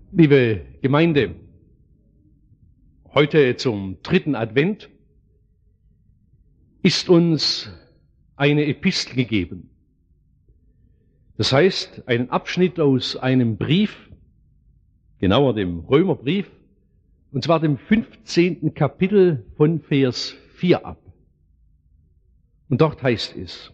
Liebe Gemeinde, heute zum 3. Advent ist uns eine Epistel gegeben. Das heißt, einen Abschnitt aus einem Brief, genauer dem Römerbrief, und zwar dem 15. Kapitel von Vers 4 ab. Und dort heißt es: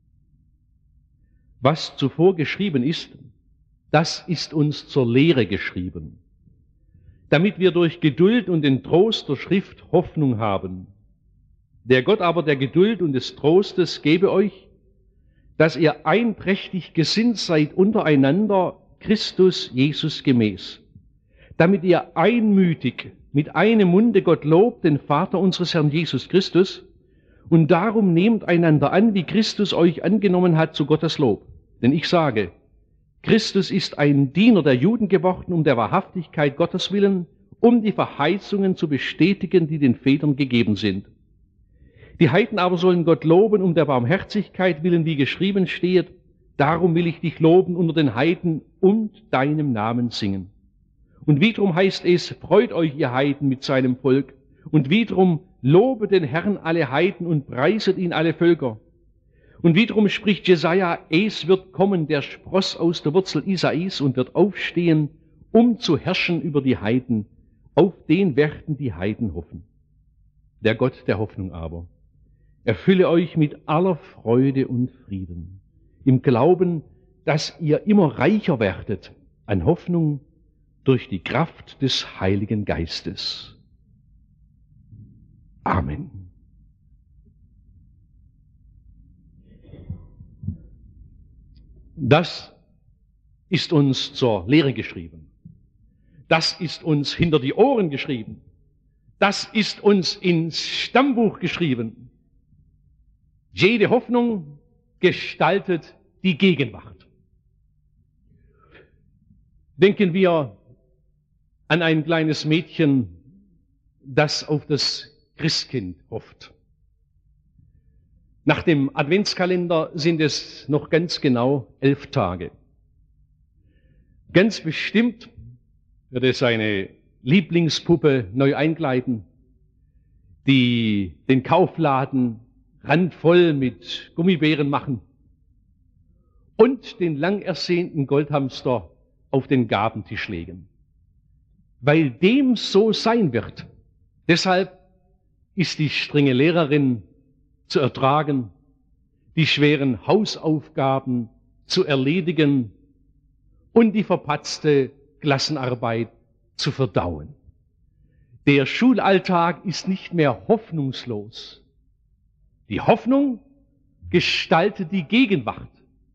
Was zuvor geschrieben ist, das ist uns zur Lehre geschrieben, damit wir durch Geduld und den Trost der Schrift Hoffnung haben. Der Gott aber der Geduld und des Trostes gebe euch, dass ihr einträchtig gesinnt seid untereinander, Christus Jesus gemäß, damit ihr einmütig mit einem Munde Gott lobt, den Vater unseres Herrn Jesus Christus, und darum nehmt einander an, wie Christus euch angenommen hat, zu Gottes Lob. Denn ich sage, Christus ist ein Diener der Juden geworden, um der Wahrhaftigkeit Gottes willen, um die Verheißungen zu bestätigen, die den Vätern gegeben sind. Die Heiden aber sollen Gott loben, um der Barmherzigkeit willen, wie geschrieben steht, darum will ich dich loben unter den Heiden und deinem Namen singen. Und wiederum heißt es, freut euch, ihr Heiden, mit seinem Volk, und wiederum lobe den Herrn alle Heiden und preiset ihn alle Völker. Und wiederum spricht Jesaja, es wird kommen der Spross aus der Wurzel Isais und wird aufstehen, um zu herrschen über die Heiden. Auf den werden die Heiden hoffen. Der Gott der Hoffnung aber erfülle euch mit aller Freude und Frieden, im Glauben, dass ihr immer reicher werdet an Hoffnung durch die Kraft des Heiligen Geistes. Amen. Das ist uns zur Lehre geschrieben. Das ist uns hinter die Ohren geschrieben. Das ist uns ins Stammbuch geschrieben. Jede Hoffnung gestaltet die Gegenwart. Denken wir an ein kleines Mädchen, das auf das Christkind hofft. Nach dem Adventskalender sind es noch ganz genau 11 Tage. Ganz bestimmt wird es seine Lieblingspuppe neu einkleiden, die den Kaufladen randvoll mit Gummibären machen und den lang ersehnten Goldhamster auf den Gabentisch legen. Weil dem so sein wird, deshalb ist die strenge Lehrerin zu ertragen, die schweren Hausaufgaben zu erledigen und die verpatzte Klassenarbeit zu verdauen. Der Schulalltag ist nicht mehr hoffnungslos. Die Hoffnung gestaltet die Gegenwart.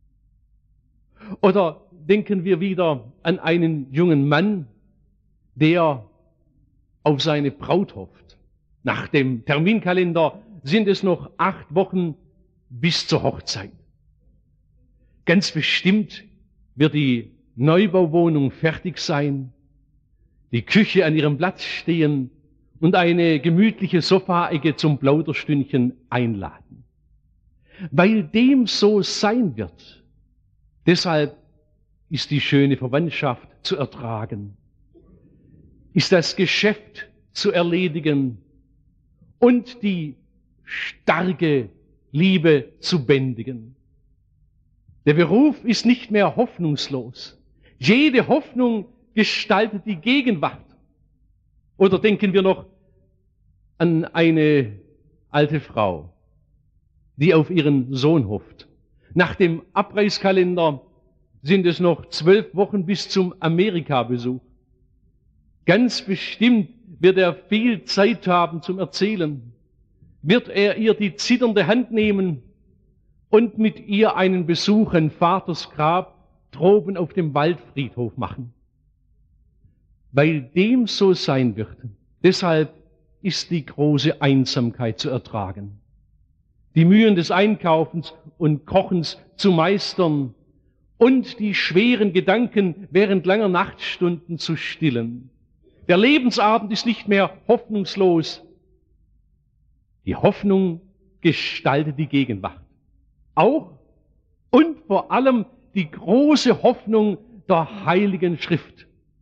Oder denken wir wieder an einen jungen Mann, der auf seine Braut hofft. Nach dem Terminkalender sind es noch 8 Wochen bis zur Hochzeit. Ganz bestimmt wird die Neubauwohnung fertig sein, die Küche an ihrem Platz stehen und eine gemütliche Sofaecke zum Plauderstündchen einladen. Weil dem so sein wird, deshalb ist die schöne Verwandtschaft zu ertragen, ist das Geschäft zu erledigen und die starke Liebe zu bändigen. Der Beruf ist nicht mehr hoffnungslos. Jede Hoffnung gestaltet die Gegenwart. Oder denken wir noch an eine alte Frau, die auf ihren Sohn hofft. Nach dem Abreißkalender sind es noch 12 Wochen bis zum Amerika-Besuch. Ganz bestimmt wird er viel Zeit haben zum Erzählen. Wird er ihr die zitternde Hand nehmen und mit ihr einen Besuch an Vaters Grab droben auf dem Waldfriedhof machen. Weil dem so sein wird, deshalb ist die große Einsamkeit zu ertragen. Die Mühen des Einkaufens und Kochens zu meistern und die schweren Gedanken während langer Nachtstunden zu stillen. Der Lebensabend ist nicht mehr hoffnungslos. Die Hoffnung gestaltet die Gegenwart. Auch und vor allem die große Hoffnung der Heiligen Schrift,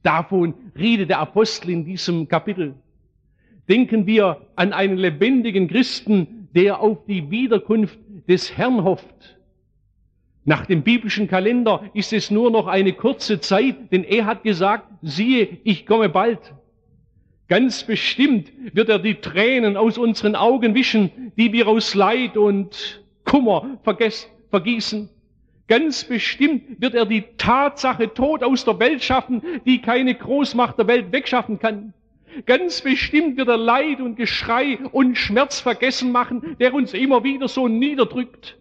Davon redet der Apostel in diesem Kapitel. Denken wir an einen lebendigen Christen, der auf die Wiederkunft des Herrn hofft. Nach dem biblischen Kalender ist es nur noch eine kurze Zeit, denn er hat gesagt, siehe, ich komme bald. Ganz bestimmt wird er die Tränen aus unseren Augen wischen, die wir aus Leid und Kummer vergießen. Ganz bestimmt wird er die Tatsache Tod aus der Welt schaffen, die keine Großmacht der Welt wegschaffen kann. Ganz bestimmt wird er Leid und Geschrei und Schmerz vergessen machen, der uns immer wieder so niederdrückt.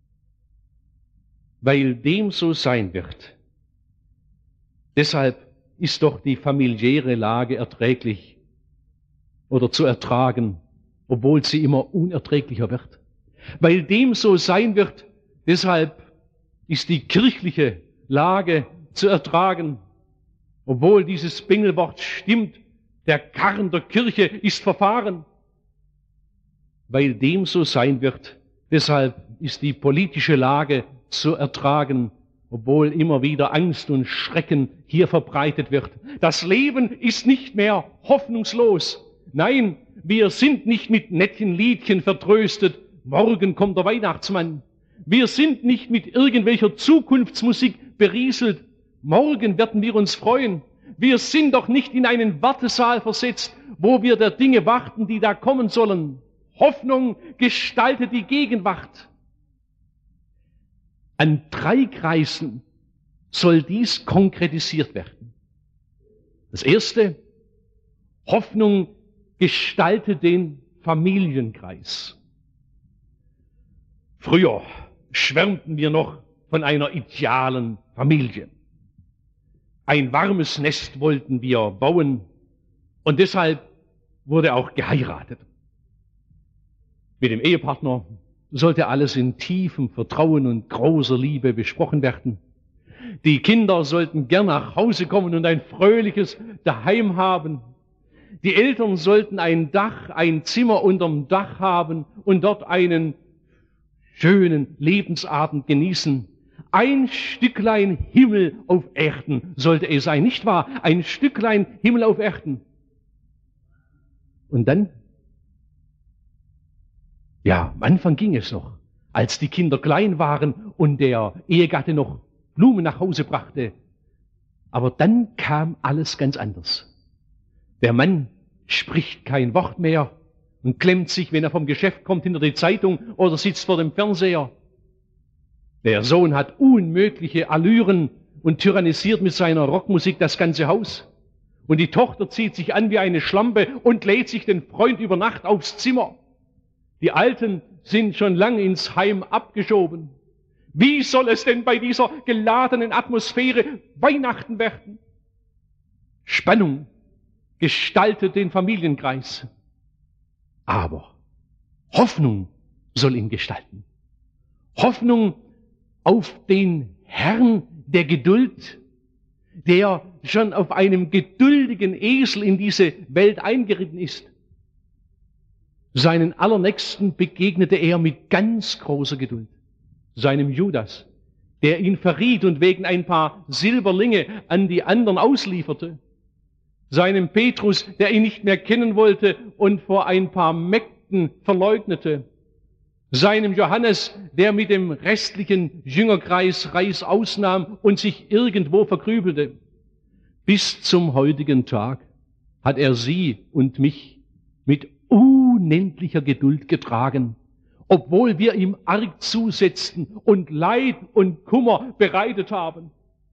Weil dem so sein wird. Deshalb ist doch die familiäre Lage erträglich oder zu ertragen, obwohl sie immer unerträglicher wird. Weil dem so sein wird, deshalb ist die kirchliche Lage zu ertragen, obwohl dieses Bengelwort stimmt, der Karren der Kirche ist verfahren. Weil dem so sein wird, deshalb ist die politische Lage zu ertragen, obwohl immer wieder Angst und Schrecken hier verbreitet wird. Das Leben ist nicht mehr hoffnungslos. Nein, wir sind nicht mit netten Liedchen vertröstet. Morgen kommt der Weihnachtsmann. Wir sind nicht mit irgendwelcher Zukunftsmusik berieselt. Morgen werden wir uns freuen. Wir sind doch nicht in einen Wartesaal versetzt, wo wir der Dinge warten, die da kommen sollen. Hoffnung gestaltet die Gegenwart. An 3 Kreisen soll dies konkretisiert werden. Das erste, Hoffnung gestaltet den Familienkreis. Früher schwärmten wir noch von einer idealen Familie. Ein warmes Nest wollten wir bauen und deshalb wurde auch geheiratet. Mit dem Ehepartner sollte alles in tiefem Vertrauen und großer Liebe besprochen werden. Die Kinder sollten gern nach Hause kommen und ein fröhliches Daheim haben. Die Eltern sollten ein Dach, ein Zimmer unterm Dach haben und dort einen schönen Lebensabend genießen. Ein Stücklein Himmel auf Erden sollte es sein, nicht wahr? Ein Stücklein Himmel auf Erden. Und dann? Ja, am Anfang ging es noch, als die Kinder klein waren und der Ehegatte noch Blumen nach Hause brachte. Aber dann kam alles ganz anders. Der Mann spricht kein Wort mehr und klemmt sich, wenn er vom Geschäft kommt, hinter die Zeitung oder sitzt vor dem Fernseher. Der Sohn hat unmögliche Allüren und tyrannisiert mit seiner Rockmusik das ganze Haus. Und die Tochter zieht sich an wie eine Schlampe und lädt sich den Freund über Nacht aufs Zimmer. Die Alten sind schon lang ins Heim abgeschoben. Wie soll es denn bei dieser geladenen Atmosphäre Weihnachten werden? Spannung gestaltet den Familienkreis. Aber Hoffnung soll ihn gestalten. Hoffnung auf den Herrn der Geduld, der schon auf einem geduldigen Esel in diese Welt eingeritten ist. Seinen Allernächsten begegnete er mit ganz großer Geduld. Seinem Judas, der ihn verriet und wegen ein paar Silberlinge an die anderen auslieferte. Seinem Petrus, der ihn nicht mehr kennen wollte und vor ein paar Mägden verleugnete. Seinem Johannes, der mit dem restlichen Jüngerkreis Reißaus nahm und sich irgendwo verkrübelte. Bis zum heutigen Tag hat er sie und mich mit unendlicher Geduld getragen, obwohl wir ihm arg zusetzten und Leid und Kummer bereitet haben.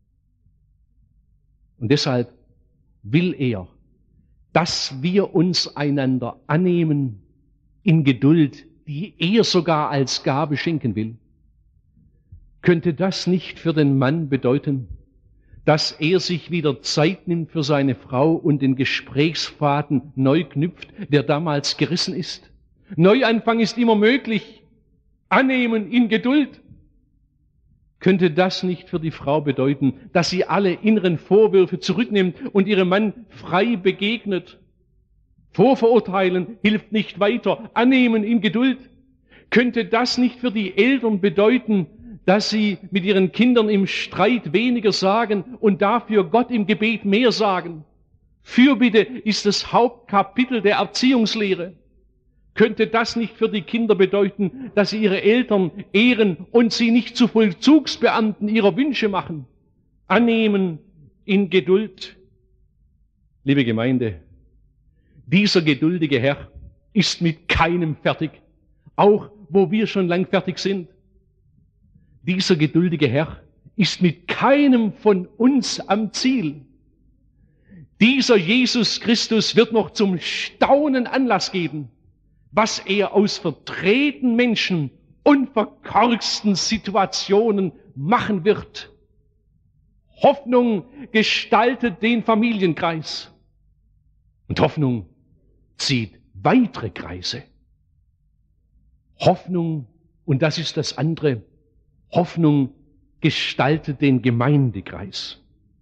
Und deshalb will er, dass wir uns einander annehmen in Geduld, die er sogar als Gabe schenken will. Könnte das nicht für den Mann bedeuten, dass er sich wieder Zeit nimmt für seine Frau und den Gesprächsfaden neu knüpft, der damals gerissen ist? Neuanfang ist immer möglich. Annehmen in Geduld. Könnte das nicht für die Frau bedeuten, dass sie alle inneren Vorwürfe zurücknimmt und ihrem Mann frei begegnet? Vorverurteilen hilft nicht weiter. Annehmen in Geduld. Könnte das nicht für die Eltern bedeuten, dass sie mit ihren Kindern im Streit weniger sagen und dafür Gott im Gebet mehr sagen. Fürbitte ist das Hauptkapitel der Erziehungslehre. Könnte das nicht für die Kinder bedeuten, dass sie ihre Eltern ehren und sie nicht zu Vollzugsbeamten ihrer Wünsche machen? Annehmen in Geduld. Liebe Gemeinde, dieser geduldige Herr ist mit keinem fertig, auch wo wir schon lang fertig sind. Dieser geduldige Herr ist mit keinem von uns am Ziel. Dieser Jesus Christus wird noch zum Staunen Anlass geben, was er aus verdrehten Menschen und verkorksten Situationen machen wird. Hoffnung gestaltet den Familienkreis. Und Hoffnung zieht weitere Kreise. Hoffnung, und das ist das andere, Hoffnung gestaltet den Gemeindekreis.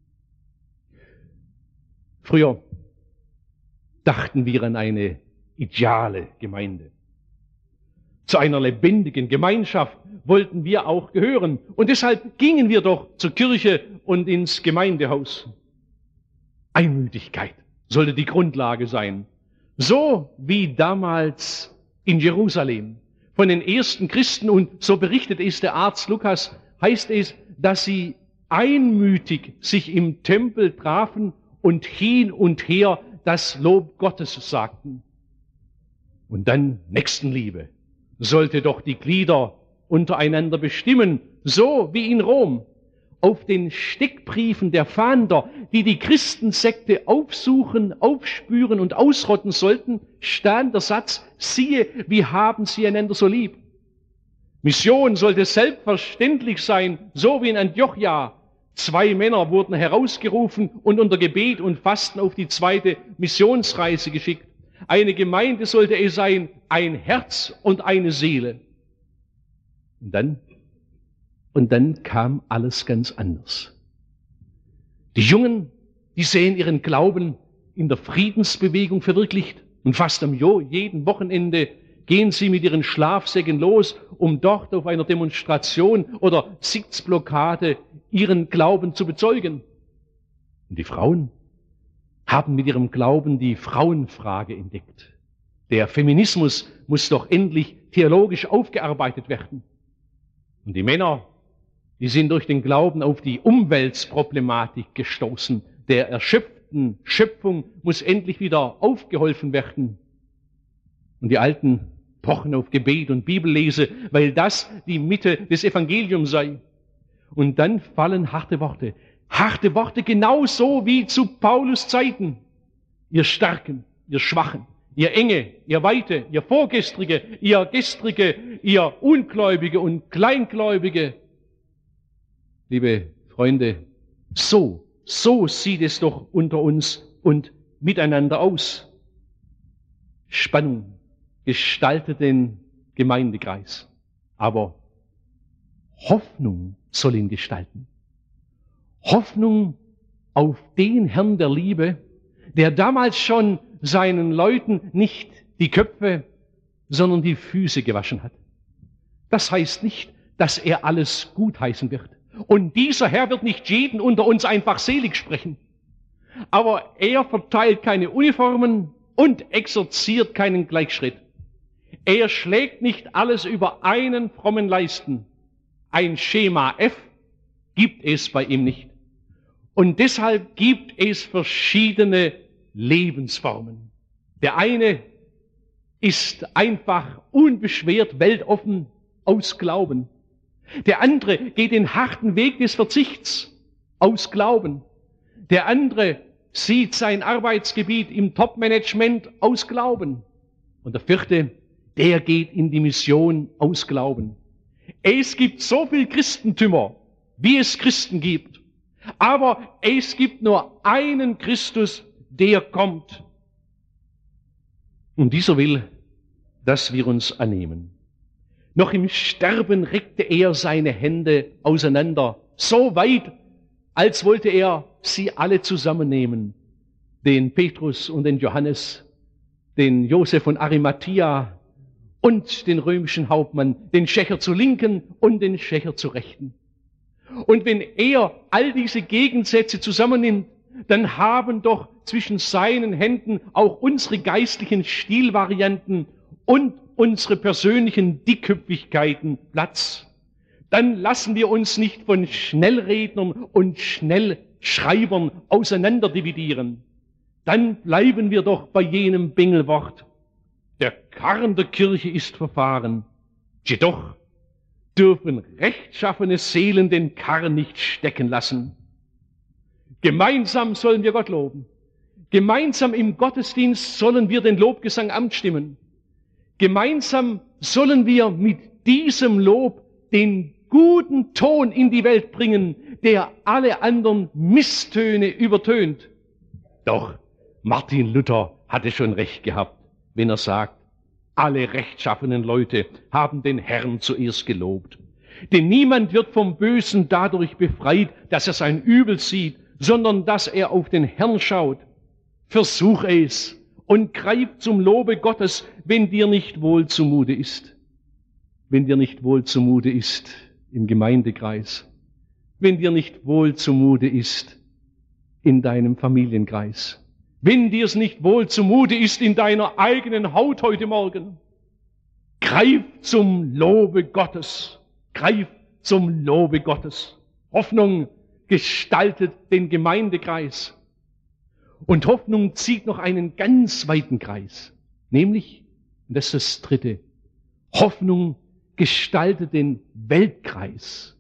Früher dachten wir an eine ideale Gemeinde. Zu einer lebendigen Gemeinschaft wollten wir auch gehören. Und deshalb gingen wir doch zur Kirche und ins Gemeindehaus. Einmütigkeit sollte die Grundlage sein. So wie damals in Jerusalem von den ersten Christen, und so berichtet es der Arzt Lukas, heißt es, dass sie einmütig sich im Tempel trafen und hin und her das Lob Gottes sagten. Und dann Nächstenliebe sollte doch die Glieder untereinander bestimmen, so wie in Rom. Auf den Steckbriefen der Fahnder, die die Christensekte aufsuchen, aufspüren und ausrotten sollten, stand der Satz, siehe, wie haben sie einander so lieb. Mission sollte selbstverständlich sein, so wie in Antiochia. 2 Männer wurden herausgerufen und unter Gebet und Fasten auf die zweite Missionsreise geschickt. Eine Gemeinde sollte es sein, ein Herz und eine Seele. Und dann kam alles ganz anders. Die Jungen, die sehen ihren Glauben in der Friedensbewegung verwirklicht. Und fast am jeden Wochenende gehen sie mit ihren Schlafsäcken los, um dort auf einer Demonstration oder Sitzblockade ihren Glauben zu bezeugen. Und die Frauen haben mit ihrem Glauben die Frauenfrage entdeckt. Der Feminismus muss doch endlich theologisch aufgearbeitet werden. Und die Männer, die sind durch den Glauben auf die Umweltproblematik gestoßen. Der erschöpften Schöpfung muss endlich wieder aufgeholfen werden. Und die Alten pochen auf Gebet und Bibellese, weil das die Mitte des Evangeliums sei. Und dann fallen harte Worte. Harte Worte genauso wie zu Paulus Zeiten. Ihr Starken, ihr Schwachen, ihr Enge, ihr Weite, ihr Vorgestrige, ihr Gestrige, ihr Ungläubige und Kleingläubige. Liebe Freunde, so sieht es doch unter uns und miteinander aus. Spannung gestaltet den Gemeindekreis, aber Hoffnung soll ihn gestalten. Hoffnung auf den Herrn der Liebe, der damals schon seinen Leuten nicht die Köpfe, sondern die Füße gewaschen hat. Das heißt nicht, dass er alles gutheißen wird. Und dieser Herr wird nicht jeden unter uns einfach selig sprechen. Aber er verteilt keine Uniformen und exerziert keinen Gleichschritt. Er schlägt nicht alles über einen frommen Leisten. Ein Schema F gibt es bei ihm nicht. Und deshalb gibt es verschiedene Lebensformen. Der eine ist einfach unbeschwert weltoffen aus Glauben. Der andere geht den harten Weg des Verzichts aus Glauben. Der andere sieht sein Arbeitsgebiet im Top-Management aus Glauben. Und der vierte, der geht in die Mission aus Glauben. Es gibt so viel Christentümer, wie es Christen gibt. Aber es gibt nur einen Christus, der kommt. Und dieser will, dass wir uns annehmen. Noch im Sterben reckte er seine Hände auseinander, so weit, als wollte er sie alle zusammennehmen. Den Petrus und den Johannes, den Josef von Arimathea und den römischen Hauptmann, den Schächer zur Linken und den Schächer zur Rechten. Und wenn er all diese Gegensätze zusammennimmt, dann haben doch zwischen seinen Händen auch unsere geistlichen Stilvarianten und unsere persönlichen Dickköpfigkeiten Platz. Dann lassen wir uns nicht von Schnellrednern und Schnellschreibern auseinanderdividieren. Dann bleiben wir doch bei jenem Bengelwort: Der Karren der Kirche ist verfahren. Jedoch dürfen rechtschaffene Seelen den Karren nicht stecken lassen. Gemeinsam sollen wir Gott loben. Gemeinsam im Gottesdienst sollen wir den Lobgesang anstimmen. Gemeinsam sollen wir mit diesem Lob den guten Ton in die Welt bringen, der alle anderen Misstöne übertönt. Doch Martin Luther hatte schon recht gehabt, wenn er sagt, alle rechtschaffenen Leute haben den Herrn zuerst gelobt. Denn niemand wird vom Bösen dadurch befreit, dass er sein Übel sieht, sondern dass er auf den Herrn schaut. Versuch es und greif zum Lobe Gottes, wenn dir nicht wohl zumute ist. Wenn dir nicht wohl zumute ist im Gemeindekreis. Wenn dir nicht wohl zumute ist in deinem Familienkreis. Wenn dir es nicht wohl zumute ist in deiner eigenen Haut heute Morgen. Greif zum Lobe Gottes. Greif zum Lobe Gottes. Hoffnung gestaltet den Gemeindekreis. Und Hoffnung zieht noch einen ganz weiten Kreis. Nämlich, und das ist das Dritte, Hoffnung gestaltet den Weltkreis.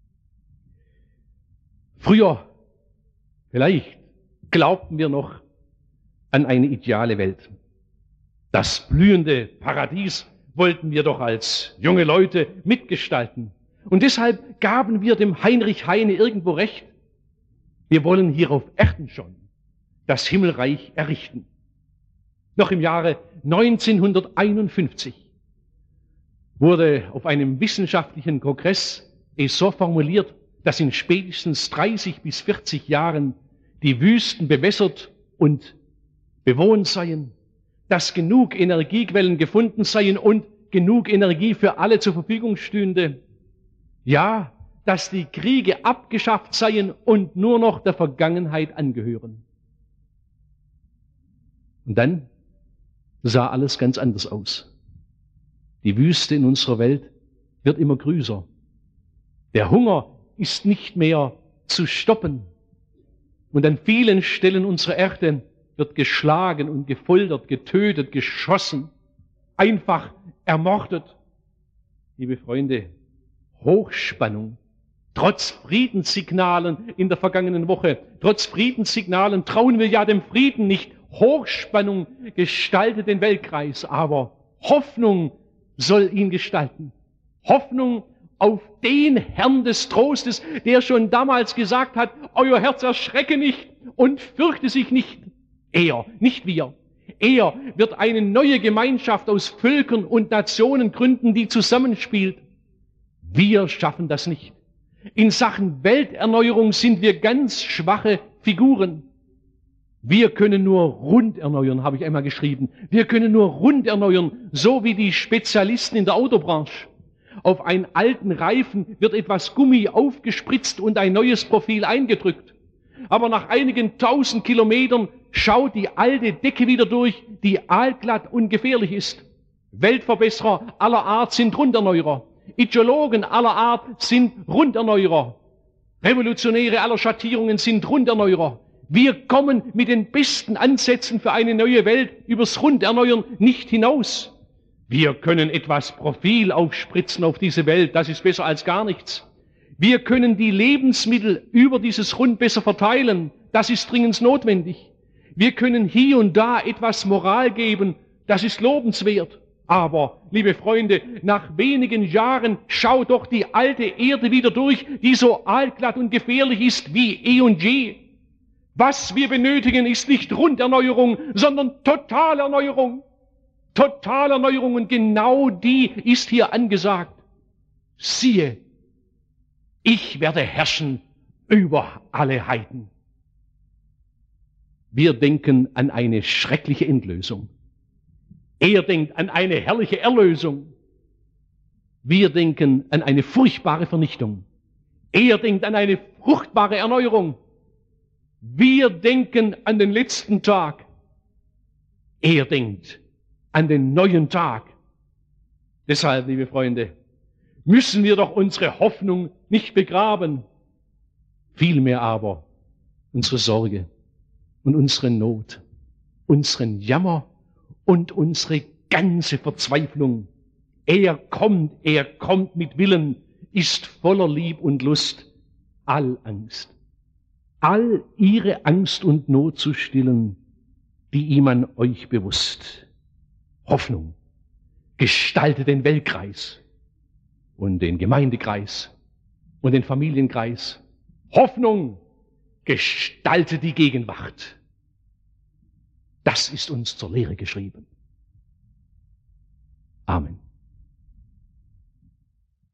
Früher, vielleicht, glaubten wir noch an eine ideale Welt. Das blühende Paradies wollten wir doch als junge Leute mitgestalten. Und deshalb gaben wir dem Heinrich Heine irgendwo recht. Wir wollen hier auf Erden schon das Himmelreich errichten. Noch im Jahre 1951 wurde auf einem wissenschaftlichen Kongress es so formuliert, dass in spätestens 30 bis 40 Jahren die Wüsten bewässert und bewohnt seien, dass genug Energiequellen gefunden seien und genug Energie für alle zur Verfügung stünde. Ja, dass die Kriege abgeschafft seien und nur noch der Vergangenheit angehören. Und dann sah alles ganz anders aus. Die Wüste in unserer Welt wird immer größer. Der Hunger ist nicht mehr zu stoppen. Und an vielen Stellen unserer Erde wird geschlagen und gefoltert, getötet, geschossen, einfach ermordet. Liebe Freunde, Hochspannung, trotz Friedenssignalen in der vergangenen Woche, trotz Friedenssignalen trauen wir ja dem Frieden nicht. Hochspannung gestaltet den Weltkreis, aber Hoffnung soll ihn gestalten. Hoffnung auf den Herrn des Trostes, der schon damals gesagt hat, euer Herz erschrecke nicht und fürchte sich nicht. Er, nicht wir. Er wird eine neue Gemeinschaft aus Völkern und Nationen gründen, die zusammenspielt. Wir schaffen das nicht. In Sachen Welterneuerung sind wir ganz schwache Figuren. Wir können nur rund erneuern, habe ich einmal geschrieben. Wir können nur rund erneuern, so wie die Spezialisten in der Autobranche. Auf einen alten Reifen wird etwas Gummi aufgespritzt und ein neues Profil eingedrückt. Aber nach einigen 1000 Kilometern schaut die alte Decke wieder durch, die aalglatt und gefährlich ist. Weltverbesserer aller Art sind Runderneuerer. Ideologen aller Art sind Runderneuerer. Revolutionäre aller Schattierungen sind Runderneuerer. Wir kommen mit den besten Ansätzen für eine neue Welt übers Runderneuern nicht hinaus. Wir können etwas Profil aufspritzen auf diese Welt, das ist besser als gar nichts. Wir können die Lebensmittel über dieses Rund besser verteilen, das ist dringend notwendig. Wir können hier und da etwas Moral geben, das ist lobenswert. Aber, liebe Freunde, nach wenigen Jahren schaut doch die alte Erde wieder durch, die so aalglatt und gefährlich ist wie eh und je. Was wir benötigen, ist nicht Runderneuerung, sondern Totalerneuerung. Totalerneuerung, und genau die ist hier angesagt. Siehe, ich werde herrschen über alle Heiden. Wir denken an eine schreckliche Endlösung. Er denkt an eine herrliche Erlösung. Wir denken an eine furchtbare Vernichtung. Er denkt an eine fruchtbare Erneuerung. Wir denken an den letzten Tag. Er denkt an den neuen Tag. Deshalb, liebe Freunde, müssen wir doch unsere Hoffnung nicht begraben. Vielmehr aber unsere Sorge und unsere Not, unseren Jammer und unsere ganze Verzweiflung. Er kommt mit Willen, ist voller Lieb und Lust, all Angst, all ihre Angst und Not zu stillen, die ihm an euch bewusst. Hoffnung, gestalte den Weltkreis und den Gemeindekreis und den Familienkreis. Hoffnung, gestalte die Gegenwart. Das ist uns zur Lehre geschrieben. Amen.